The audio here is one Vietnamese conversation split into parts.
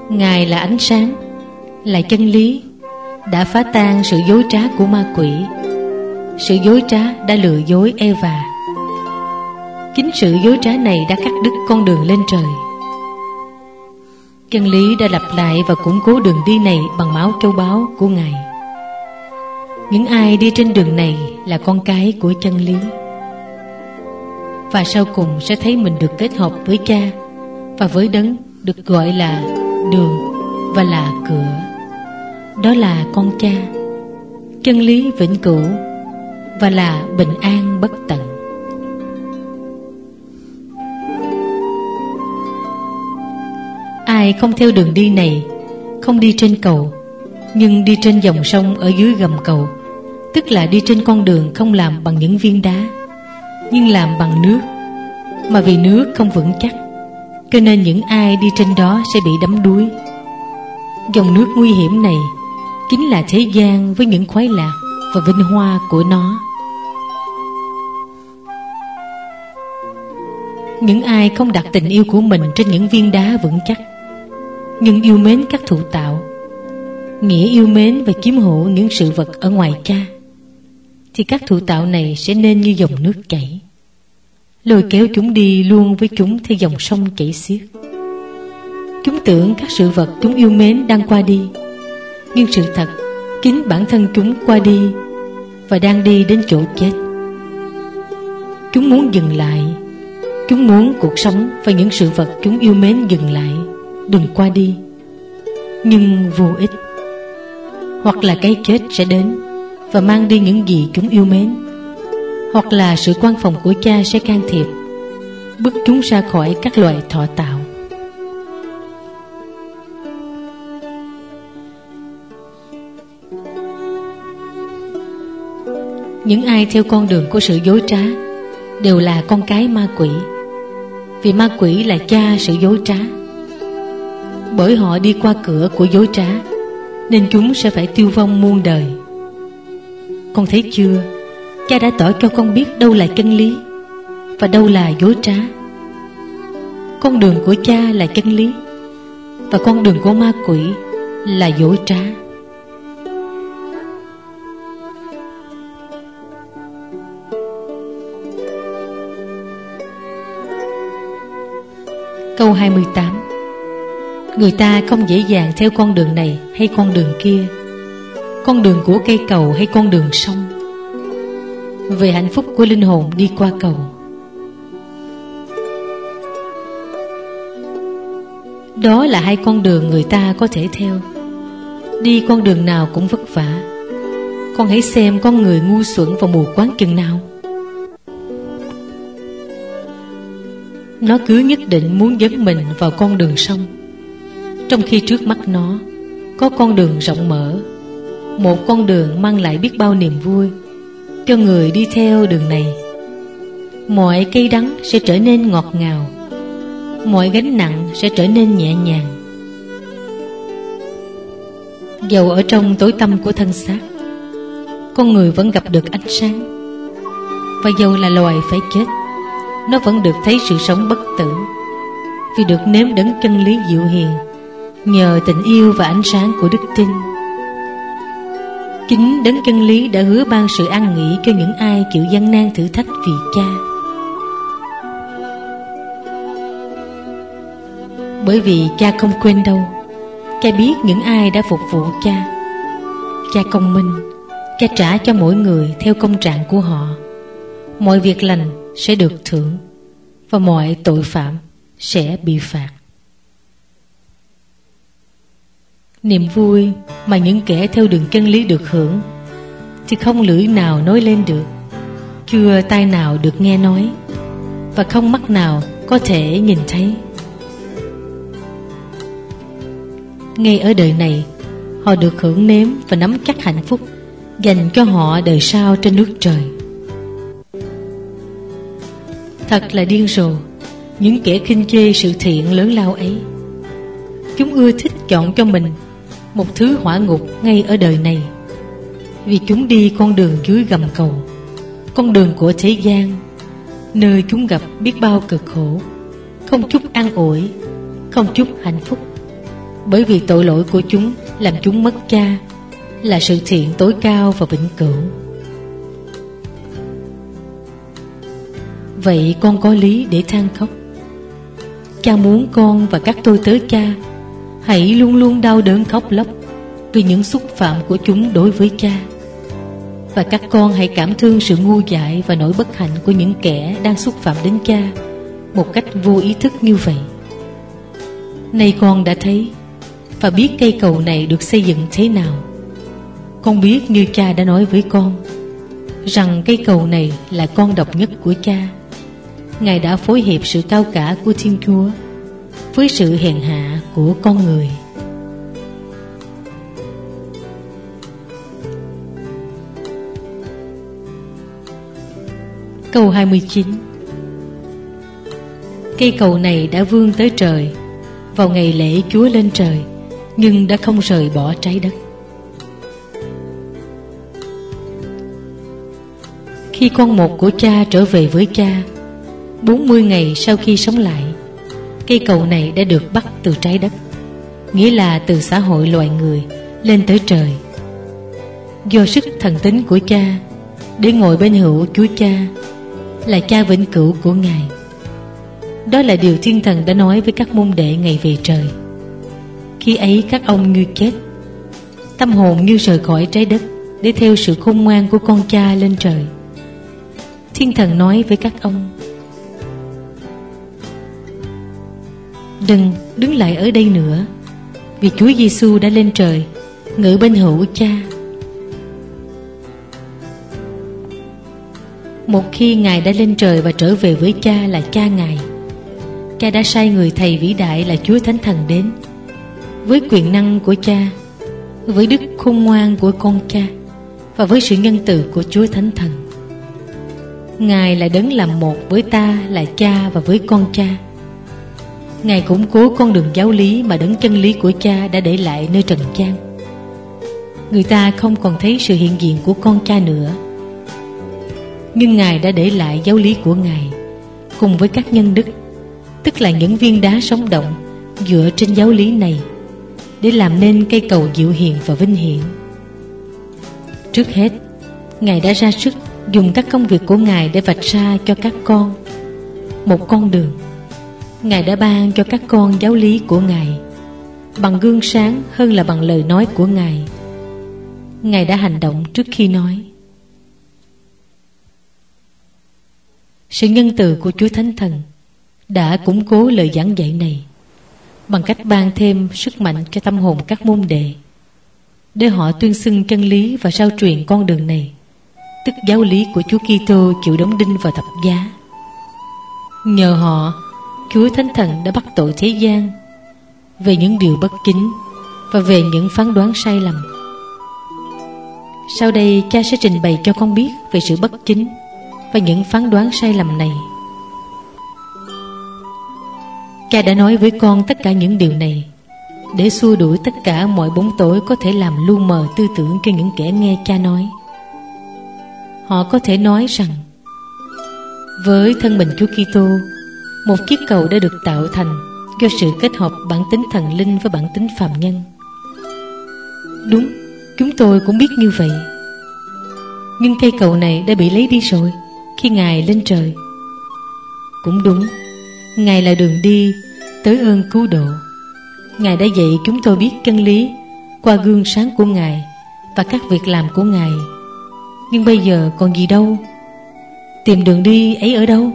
Ngài là ánh sáng, là chân lý, đã phá tan sự dối trá của ma quỷ. Sự dối trá đã lừa dối Eva. Chính sự dối trá này đã cắt đứt con đường lên trời. Chân lý đã lặp lại và củng cố đường đi này bằng máu châu báu của Ngài. Những ai đi trên đường này là con cái của chân lý, và sau cùng sẽ thấy mình được kết hợp với Cha và với Đấng được gọi là đường và là cửa. Đó là con Cha, chân lý vĩnh cửu và là bình an bất tận. Ai không theo đường đi này, không đi trên cầu, nhưng đi trên dòng sông ở dưới gầm cầu, tức là đi trên con đường không làm bằng những viên đá, nhưng làm bằng nước, mà vì nước không vững chắc, cho nên những ai đi trên đó sẽ bị đắm đuối. Dòng nước nguy hiểm này chính là thế gian với những khoái lạc và vinh hoa của nó. Những ai không đặt tình yêu của mình trên những viên đá vững chắc, nhưng yêu mến các thụ tạo, nghĩa yêu mến và chiếm hữu những sự vật ở ngoài Cha, thì các thụ tạo này sẽ nên như dòng nước chảy, lôi kéo chúng đi luôn với chúng theo dòng sông chảy xiết. Chúng tưởng các sự vật chúng yêu mến đang qua đi, nhưng sự thật chính bản thân chúng qua đi và đang đi đến chỗ chết. Chúng muốn dừng lại, chúng muốn cuộc sống và những sự vật chúng yêu mến dừng lại, đừng qua đi, nhưng vô ích. Hoặc là cái chết sẽ đến và mang đi những gì chúng yêu mến, hoặc là sự quan phòng của Cha sẽ can thiệp, bức chúng ra khỏi các loài thọ tạo. Những ai theo con đường của sự dối trá đều là con cái ma quỷ, vì ma quỷ là cha sự dối trá. Bởi họ đi qua cửa của dối trá, nên chúng sẽ phải tiêu vong muôn đời. Con thấy chưa, Cha đã tỏ cho con biết đâu là chân lý và đâu là dối trá. Con đường của Cha là chân lý, và con đường của ma quỷ là dối trá. Câu 28. Người ta không dễ dàng theo con đường này hay con đường kia, con đường của cây cầu hay con đường sông, về hạnh phúc của linh hồn đi qua cầu. Đó là hai con đường người ta có thể theo. Đi con đường nào cũng vất vả. Con hãy xem con người ngu xuẩn và mù quáng chừng nào. Nó cứ nhất định muốn dẫn mình vào con đường sông, trong khi trước mắt nó có con đường rộng mở, một con đường mang lại biết bao niềm vui cho người đi theo đường này. Mọi cây đắng sẽ trở nên ngọt ngào, mọi gánh nặng sẽ trở nên nhẹ nhàng. Dầu ở trong tối tăm của thân xác, con người vẫn gặp được ánh sáng. Và dầu là loài phải chết, nó vẫn được thấy sự sống bất tử, vì được nếm đấng chân lý dịu hiền nhờ tình yêu và ánh sáng của đức tin. Chính đấng chân lý đã hứa ban sự an nghỉ cho những ai chịu gian nan thử thách vì Cha. Bởi vì Cha không quên đâu. Cha biết những ai đã phục vụ Cha. Cha công minh. Cha trả cho mỗi người theo công trạng của họ. Mọi việc lành sẽ được thưởng, và mọi tội phạm sẽ bị phạt. Niềm vui mà những kẻ theo đường chân lý được hưởng thì không lưỡi nào nói lên được, chưa tai nào được nghe nói, và không mắt nào có thể nhìn thấy. Ngay ở đời này, họ được hưởng nếm và nắm chắc hạnh phúc dành cho họ đời sau trên nước trời. Thật là điên rồ những kẻ khinh chê sự thiện lớn lao ấy. Chúng ưa thích chọn cho mình một thứ hỏa ngục ngay ở đời này, vì chúng đi con đường dưới gầm cầu, con đường của thế gian, nơi chúng gặp biết bao cực khổ, không chút an ủi, không chút hạnh phúc, bởi vì tội lỗi của chúng làm chúng mất cha, là sự thiện tối cao và vĩnh cửu. Vậy con có lý để than khóc. Cha muốn con và các tôi tớ cha hãy luôn luôn đau đớn khóc lóc vì những xúc phạm của chúng đối với cha. Và các con hãy cảm thương sự ngu dại và nỗi bất hạnh của những kẻ đang xúc phạm đến cha một cách vô ý thức như vậy. Nay con đã thấy và biết cây cầu này được xây dựng thế nào. Con biết như cha đã nói với con rằng cây cầu này là con độc nhất của cha. Ngài đã phối hợp sự cao cả của Thiên Chúa với sự hèn hạ của con người. Câu 29. Cây cầu này đã vươn tới trời vào ngày lễ Chúa lên trời, nhưng đã không rời bỏ trái đất. Khi con một của cha trở về với cha 40 ngày sau khi sống lại, cây cầu này đã được bắt từ trái đất, nghĩa là từ xã hội loài người lên tới trời. Do sức thần tính của cha để ngồi bên hữu Chúa Cha, là cha vĩnh cửu của Ngài. Đó là điều Thiên Thần đã nói với các môn đệ ngày về trời. Khi ấy các ông như chết, tâm hồn như rời khỏi trái đất để theo sự khôn ngoan của con cha lên trời. Thiên Thần nói với các ông: đừng đứng lại ở đây nữa, vì Chúa Giêsu đã lên trời, ngự bên hữu cha. Một khi Ngài đã lên trời và trở về với cha là cha Ngài, cha đã sai người thầy vĩ đại là Chúa Thánh Thần đến, với quyền năng của cha, với đức khôn ngoan của con cha và với sự nhân từ của Chúa Thánh Thần. Ngài là đấng làm một với ta là cha và với con cha. Ngài củng cố con đường giáo lý mà đấng chân lý của cha đã để lại nơi trần gian. Người ta không còn thấy sự hiện diện của con cha nữa, nhưng Ngài đã để lại giáo lý của Ngài cùng với các nhân đức, tức là những viên đá sống động dựa trên giáo lý này, để làm nên cây cầu diệu hiền và vinh hiển. Trước hết, Ngài đã ra sức dùng các công việc của Ngài để vạch ra cho các con một con đường. Ngài đã ban cho các con giáo lý của Ngài bằng gương sáng hơn là bằng lời nói của Ngài. Ngài đã hành động trước khi nói. Sự nhân từ của Chúa Thánh Thần đã củng cố lời giảng dạy này bằng cách ban thêm sức mạnh cho tâm hồn các môn đệ, để họ tuyên xưng chân lý và rao truyền con đường này, tức giáo lý của Chúa Kitô chịu đóng đinh vào thập giá. Nhờ họ, Chúa Thánh Thần đã bắt tội thế gian về những điều bất chính và về những phán đoán sai lầm. Sau đây cha sẽ trình bày cho con biết về sự bất chính và những phán đoán sai lầm này. Cha đã nói với con tất cả những điều này để xua đuổi tất cả mọi bóng tối có thể làm lu mờ tư tưởng cho những kẻ nghe cha nói. Họ có thể nói rằng với thân mình Chúa Kitô, một chiếc cầu đã được tạo thành do sự kết hợp bản tính thần linh với bản tính phàm nhân. Đúng, chúng tôi cũng biết như vậy. Nhưng cây cầu này đã bị lấy đi rồi khi Ngài lên trời. Cũng đúng, Ngài là đường đi tới ơn cứu độ. Ngài đã dạy chúng tôi biết chân lý qua gương sáng của Ngài và các việc làm của Ngài. Nhưng bây giờ còn gì đâu? Tìm đường đi ấy ở đâu?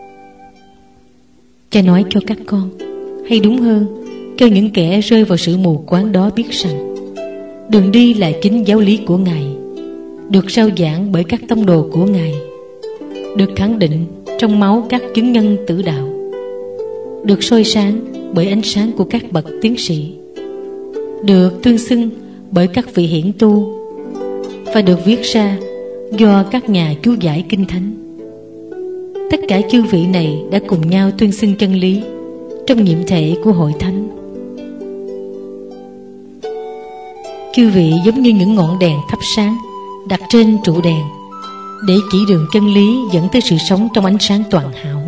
Cha nói cho các con, hay đúng hơn, cho những kẻ rơi vào sự mù quáng đó biết rằng đường đi là chính giáo lý của Ngài, được rao giảng bởi các tông đồ của Ngài, được khẳng định trong máu các chứng nhân tử đạo, được soi sáng bởi ánh sáng của các bậc tiến sĩ, được tuyên xưng bởi các vị hiển tu, và được viết ra do các nhà chú giải kinh thánh. Tất cả chư vị này đã cùng nhau tuyên xưng chân lý trong nhiệm thể của hội thánh. Chư vị giống như những ngọn đèn thắp sáng đặt trên trụ đèn, để chỉ đường chân lý dẫn tới sự sống trong ánh sáng toàn hảo.